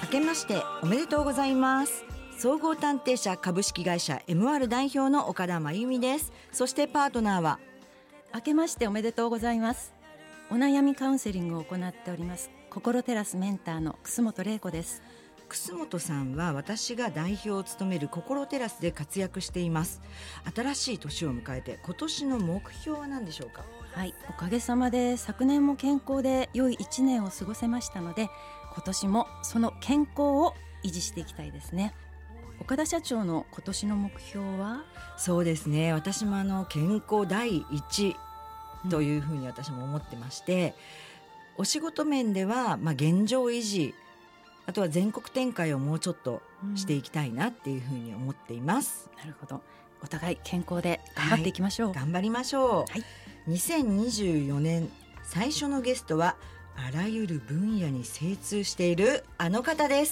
けましておめでとうございます。総合探偵社株式会社 MR 代表の岡田真由美です。そしてパートナーは明けましておめでとうございます。お悩みカウンセリングを行っております心テラスメンターの楠本玲子です。 楠本さんは私が代表を務める心テラスで活躍しています。新しい年を迎えて今年の目標は何でしょうか？ はい、おかげさまで昨年も健康で良い1年を過ごせましたので、今年もその健康を維持していきたいですね。岡田社長の今年の目標は？ そうですね、私も健康第一というふうに私も思ってまして、お仕事面では現状維持、あとは全国展開をもうちょっとしていきたいなっていうふうに思っています。 なるほど、お互い健康で頑張っていきましょう。 はい、頑張りましょう。 はい、 2024年最初のゲストはあらゆる分野に精通しているあの方です。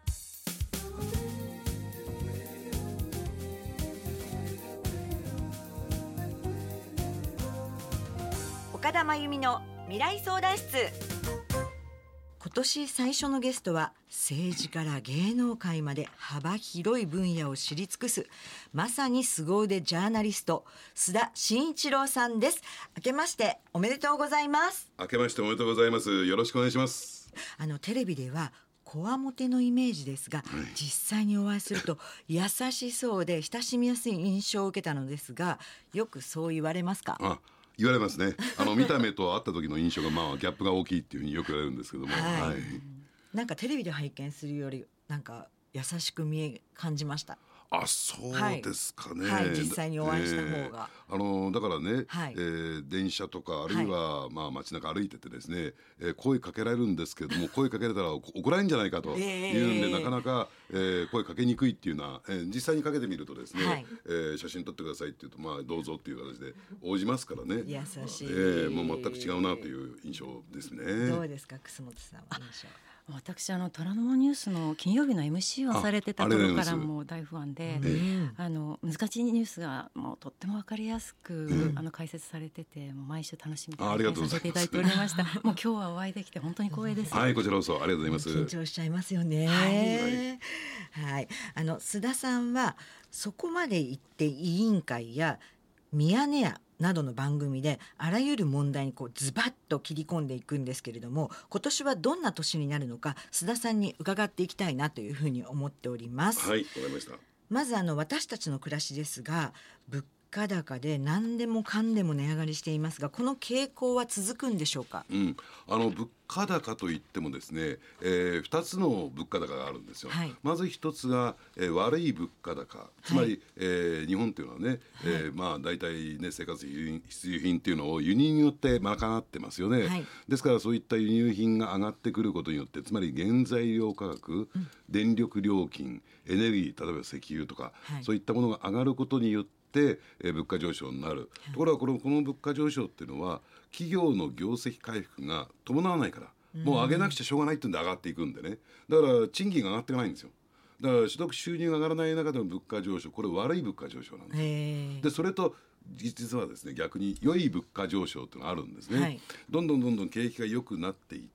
岡田真由美の未来相談室。今年最初のゲストは政治から芸能界まで幅広い分野を知り尽くすまさに凄腕ジャーナリスト須田慎一郎さんです。明けましておめでとうございます。 明けましておめでとうございます。よろしくお願いします。 テレビではこわもてのイメージですが、実際にお会いすると優しそうで親しみやすい印象を受けたのですが、よくそう言われますか？ 言われますね。見た目と会った時の印象がギャップが大きいっていうふうによく言われるんですけども、 はい、なんかテレビで拝見するよりなんか優しく感じました。 そうですかね。 はい、実際にお会いした方が、 だからね、 はい、 電車とかあるいは、街中歩いててですね、声かけられるんですけれども、声かけられたら怒られるんじゃないかというんで、なかなか、声かけにくいっていうのは、実際にかけてみるとですね、はい、写真撮ってくださいって言うと、どうぞっていう形で応じますからね。 優しい、 もう全く違うなという印象ですね。 どうですか楠本さんは印象？ 私虎ノ門ニュースの金曜日の MC をされてた頃からもう大ファンで、難しいニュースがもうとっても分かりやすく、解説されてて、もう毎週楽しみに拝見させていただいておりました。もう今日はお会いできて本当に光栄です。 はい、こちらこそありがとうございます。 緊張しちゃいますよね。はい、須田さんはそこまで言って委員会やミヤネ屋などの番組であらゆる問題にズバッと切り込んでいくんですけれども、今年はどんな年になるのか須田さんに伺っていきたいなというふうに思っております。 はい、わかりました。 まず私たちの暮らしですが、物価高で何でもかんでも値上がりしていますが、この傾向は続くんでしょうか？ 物価高といってもですね、2つの物価高があるんですよ。はい、まず1つが、悪い物価高、つまり、日本というのはね、大体ね、生活必需品っていうのを輸入によって賄ってますよね。はい、ですからそういった輸入品が上がってくることによって、つまり原材料価格、電力料金、エネルギー、例えば石油とか、そういったものが上がることによって物価上昇になる。ところがこの物価上昇っていうのは企業の業績回復が伴わないから、もう上げなくちゃしょうがないっていうんで上がっていくんでね。だから賃金が上がっていかないんですよ。だから所得収入が上がらない中での物価上昇、これ悪い物価上昇なんですよ。でそれと実はですね、逆に良い物価上昇っていうのがあるんですね。はい、どんどん景気が良くなっていって、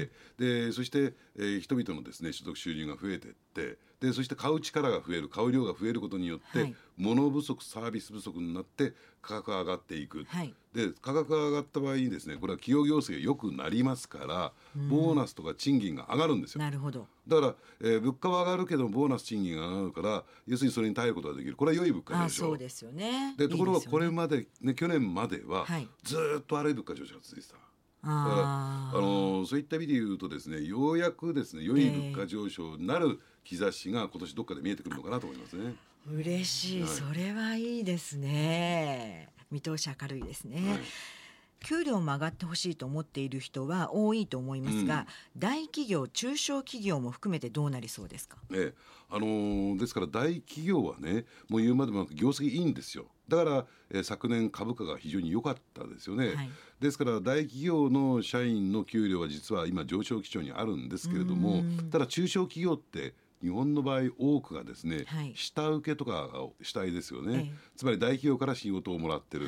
でそして、人々のですね、所得収入が増えていって、でそして買う力が増える、買う量が増えることによって、物不足サービス不足になって価格が上がっていく。はい、で価格が上がった場合にですね、これは企業業績が良くなりますから、ボーナスとか賃金が上がるんですよ。 なるほど。 だから、物価は上がるけどボーナス賃金が上がるから、要するにそれに耐えることができる。これは良い物価上昇。 そうですよね。 でところがこれまで、去年までは、ずっと悪い物価上昇が続いてた。だからそういった意味で言うとですね、ようやくですね、良い物価上昇になる兆しが今年どっかで見えてくるのかなと思いますね。 嬉しい、それはいいですね。見通し明るいですね。給料も上がってほしいと思っている人は多いと思いますが、大企業中小企業も含めてどうなりそうですか？ ですから大企業はね、もう言うまでもなく業績いいんですよ。だから、昨年株価が非常に良かったですよね。ですから大企業の社員の給料は実は今上昇基調にあるんですけれども、ただ中小企業って日本の場合多くがですね、下請けとか主体ですよね。つまり大企業から仕事をもらってる。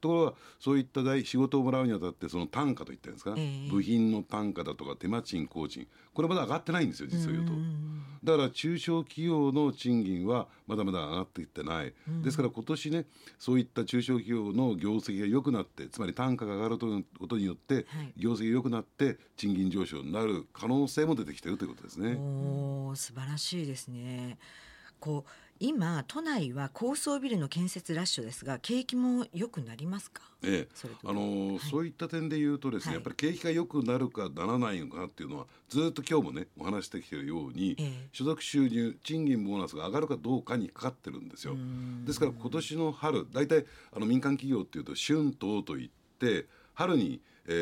ところがそういった仕事をもらうにあたってその単価といったんですか、部品の単価だとか手間賃工賃、これまだ上がってないんですよ、実を言うと。だから中小企業の賃金はまだまだ上がっていってない。ですから今年ね、そういった中小企業の業績が良くなって、つまり単価が上がることによって業績が良くなって賃金上昇になる可能性も出てきているということですね。 素晴らしいですね。今都内は高層ビルの建設ラッシュですが、景気も良くなりますか？ そういった点で言うとですね、やっぱり景気が良くなるかならないのかっていうのはずっと今日もねお話してきているように、所得収入、賃金、ボーナスが上がるかどうかにかかってるんですよ。ですから今年の春、大体民間企業っていうと春闘といって春に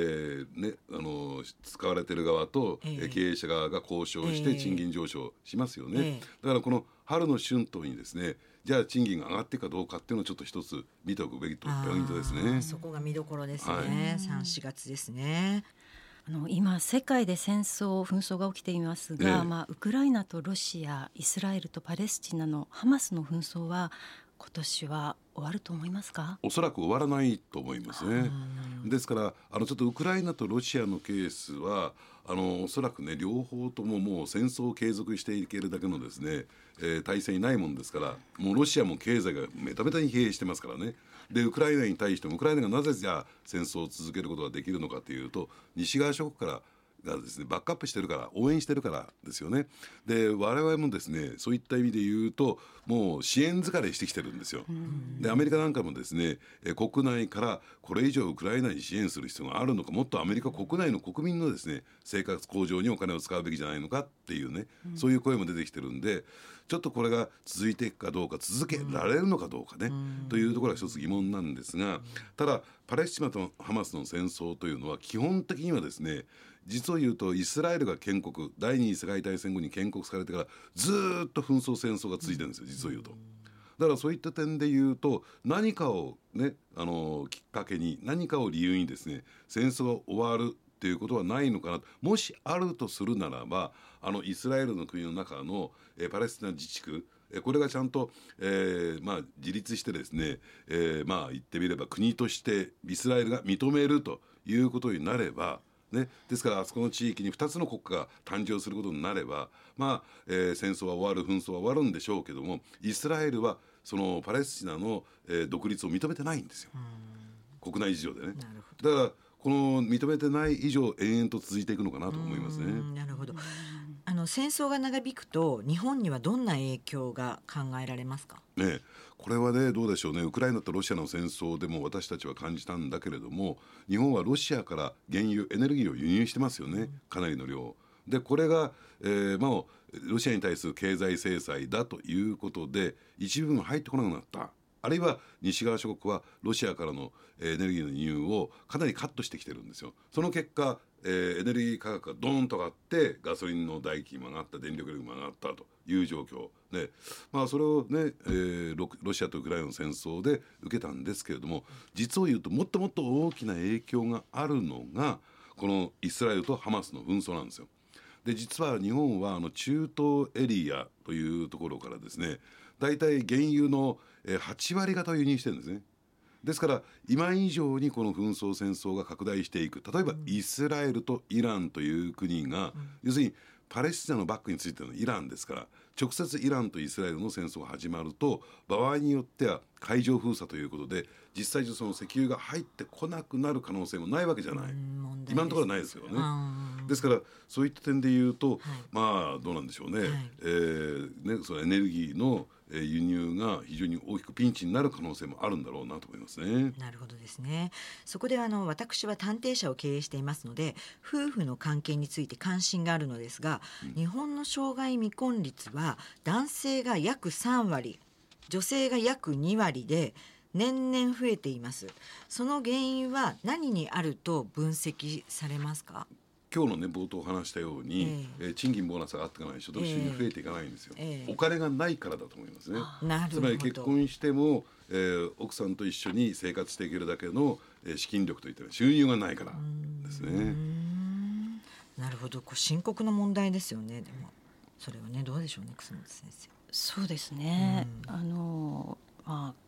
使われている側と、経営者側が交渉して賃金上昇しますよね。だからこの春の春闘にですね、じゃあ賃金が上がっていくかどうかっていうのをちょっと一つ見ておくべきポイントですね。 そこが見どころですね。3、4月ですね。 今世界で紛争が起きていますが、ウクライナとロシア、イスラエルとパレスチナのハマスの紛争は今年は終わると思いますか？ おそらく終わらないと思いますね。ですからちょっとウクライナとロシアのケースはおそらくね両方とももう戦争を継続していけるだけのですね、体制にないもんですから、もうロシアも経済がメタメタに疲弊してますからね。でウクライナに対してもウクライナがなぜじゃあ戦争を続けることができるのかというと、西側諸国からがですねバックアップしてるから、応援してるからですよね。で我々もですねそういった意味で言うともう支援疲れしてきてるんですよ。でアメリカなんかもですね、国内からこれ以上ウクライナに支援する必要があるのか、もっとアメリカ国内の国民のですね生活向上にお金を使うべきじゃないのかっていうね、そういう声も出てきてるんで、ちょっとこれが続いていくかどうか、続けられるのかどうかね、というところが一つ疑問なんですが、ただパレスチナとハマスの戦争というのは基本的にはですね、実を言うとイスラエルが建国、第二次世界大戦後に建国されてからずっと紛争戦争が続いてるんですよ、実を言うと。だからそういった点で言うと何かをねきっかけに、何かを理由にですね戦争が終わるっていうことはないのかな。もしあるとするならばイスラエルの国の中の、パレスチナ自治区、これがちゃんと、自立してですね、言ってみれば国としてイスラエルが認めるということになればね、ですからあそこの地域に2つの国家が誕生することになれば、戦争は終わる、紛争は終わるんでしょうけども、イスラエルはそのパレスチナの、独立を認めてないんですよ、国内事情でね。だからこの認めてない以上延々と続いていくのかなと思いますね。 なるほど。戦争が長引くと日本にはどんな影響が考えられますか？ これはねどうでしょうね。ウクライナとロシアの戦争でも私たちは感じたんだけれども、日本はロシアから原油エネルギーを輸入してますよね、かなりの量で。これが、ロシアに対する経済制裁だということで一部分入ってこなくなった。あるいは西側諸国はロシアからのエネルギーの輸入をかなりカットしてきてるんですよ。その結果、エネルギー価格がドーンと上がってガソリンの代金も上がった、電力料金も上がったという状況で、それをね、ロシアとウクライナの戦争で受けたんですけれども、実を言うともっともっと大きな影響があるのがこのイスラエルとハマスの紛争なんですよ。で実は日本は中東エリアというところからですね、だいたい原油の8割方を輸入してるんですね。ですから今以上にこの紛争戦争が拡大していく。例えばイスラエルとイランという国が、要するにパレスチナのバックについてのイランですから、直接イランとイスラエルの戦争が始まると場合によっては海上封鎖ということで実際その石油が入ってこなくなる可能性もないわけじゃない。今のところはないですよね。ですからそういった点で言うと、どうなんでしょうね、そのエネルギーの輸入が非常に大きくピンチになる可能性もあるんだろうなと思いますね。 なるほどですね。そこで私は探偵社を経営していますので夫婦の関係について関心があるのですが、日本の生涯未婚率は男性が約3割、女性が約2割で年々増えています。その原因は何にあると分析されますか？ 今日のね冒頭話したように、賃金ボーナスが上がっていかない、所得収入増えていかないんですよ、お金がないからだと思いますね。つまり結婚しても、奥さんと一緒に生活していけるだけの、資金力といった収入がないからですね。 なるほど。深刻な問題ですよね。でもそれはねどうでしょうね、楠本先生。 そうですね、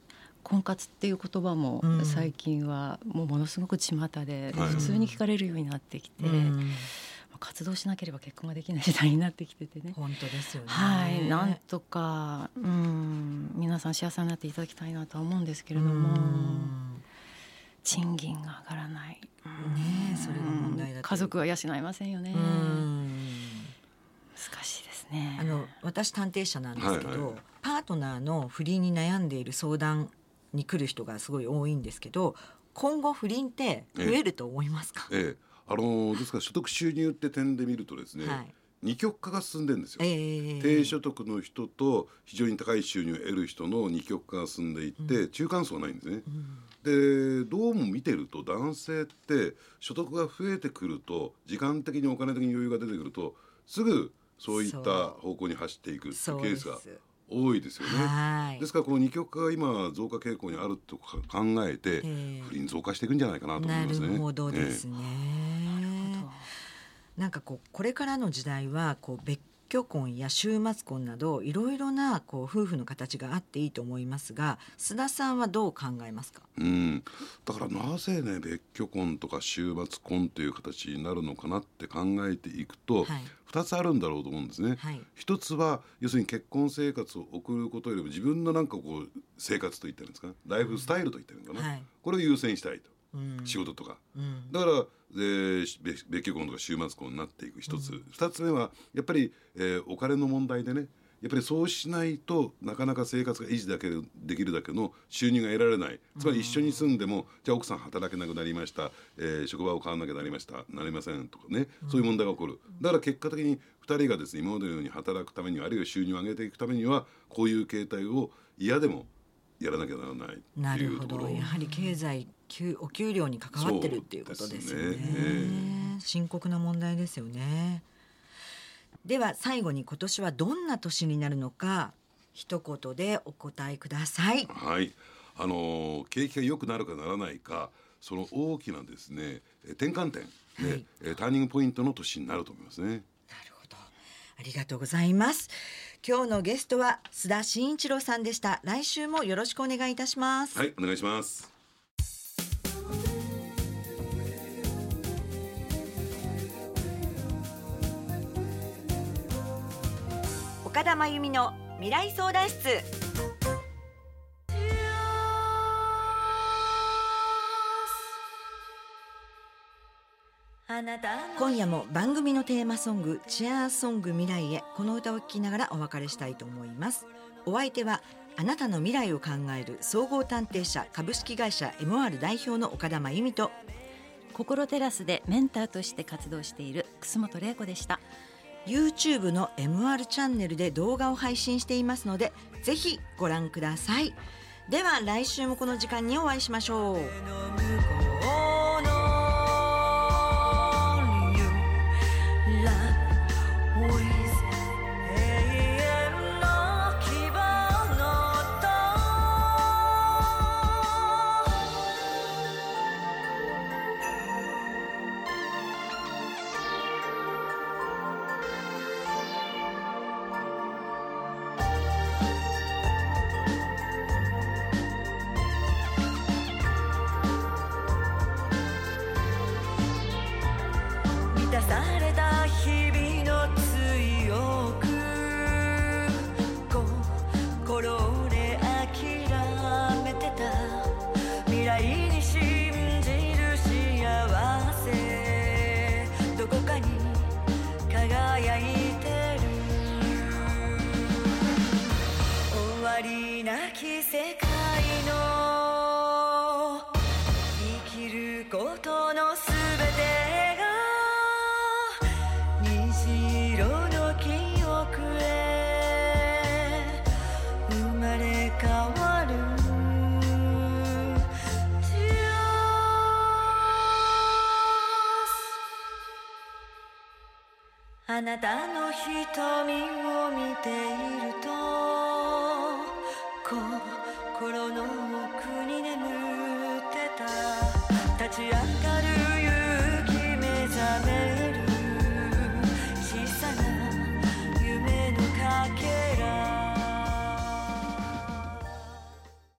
婚活っていう言葉も最近はもうものすごく巷で普通に聞かれるようになってきて、活動しなければ結婚ができない時代になってきててね。 本当ですよね。 はい、なんとか、皆さん幸せになっていただきたいなとは思うんですけれども、賃金が上がらない、 それが問題だと。 家族は養いませんよね。難しいですね。 私探偵者なんですけど、パートナーの不倫に悩んでいる相談に来る人がすごい多いんですけど、今後不倫って増えると思いますか？ ですから所得収入って点で見るとですね、二極化が進んでるんですよ。低所得の人と非常に高い収入を得る人の二極化が進んでいって、中間層はないんですね。でどうも見てると男性って所得が増えてくると、時間的にお金的に余裕が出てくるとすぐそういった方向に走っていくっていうケースが多いですよね。ですからこの二極化が今増加傾向にあると考えて、不倫増加していくんじゃないかなと思いますね。 なるほどですね。なんかこれからの時代は別居婚や週末婚などいろいろな夫婦の形があっていいと思いますが、須田さんはどう考えますか？ だからなぜね別居婚とか週末婚という形になるのかなって考えていくと、2つあるんだろうと思うんですね。一つは要するに結婚生活を送ることよりも自分の生活といったんですか、ライフスタイルといったのかな、これを優先したいと。仕事とか、だから別居婚とか週末婚になっていく一つ、二つ目はやっぱり、お金の問題でね、やっぱりそうしないとなかなか生活が維持できるだけの収入が得られない。つまり一緒に住んでもじゃあ奥さん働けなくなりました、職場を変わらなきゃなりまませんとかね、そういう問題が起こる。だから結果的に2人がですね今までのように働くためには、あるいは収入を上げていくためにはこういう形態を嫌でもやらなきゃならないっていうところ。 なるほど。やはり経済お給料に関わってるっていうことですよね。深刻な問題ですよね。では最後に今年はどんな年になるのか一言でお答えください。 景気が良くなるかならないか、その大きなですね転換点で、ターニングポイントの年になると思いますね。 なるほど、ありがとうございます。今日のゲストは須田慎一郎さんでした。来週もよろしくお願いいたします。 はい、お願いします。 岡田真由美の未来相談室。今夜も番組のテーマソングチアーソング未来へ、この歌を聴きながらお別れしたいと思います。お相手はあなたの未来を考える総合探偵社株式会社 MR 代表の岡田真由美と、 心テラスでメンターとして活動している楠本玲子でした。 YouTube の MR チャンネルで動画を配信していますのでぜひご覧ください。では来週もこの時間にお会いしましょう。された日々の強く心で諦めてた未来に信じる幸せ、どこかに輝いてる。終わりなき世界の生きることのすべてあなたの瞳を見ていると心の奥に眠ってた立ち上がる